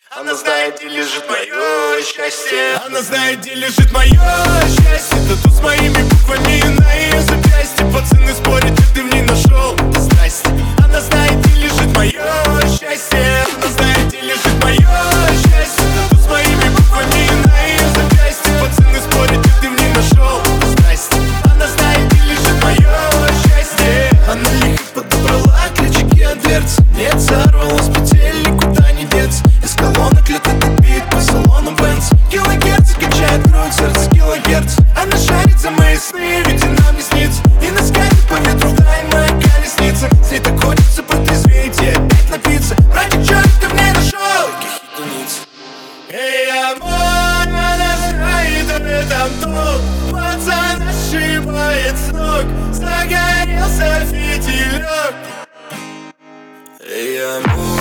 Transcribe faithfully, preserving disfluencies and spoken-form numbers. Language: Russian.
Она знает, где лежит мое счастье. Она знает, где лежит мое счастье. Тату с моими буквами на ее запястье. Пацаны спорят, что ты в ней нашел. Здрасте. Она знает, где лежит мое счастье. Она знает, где лежит мое счастье. Тату с моими буквами на ее запястье. Пацаны спорят, что ты в ней нашел. Здрасте. Она знает, где лежит мое счастье. Она лихо подобрала ключики от дверцы. Нет, сорвалась с петель, никуда не деться. Из колонок летит бит по салону Бенц. Килогерц качает грудь, сердце килогерц. Она шарит за мои сны, ведь она мне снится. И на скайпе по ветру дай моя колесница. С ней так хочется протрезветь и опять напиться. Братик, чё ты в ней нашел? Таких единиц. Эй, амор, она знает об этом толк. Пацан ошибает с ног. Загорелся фитилек. Эй, амор.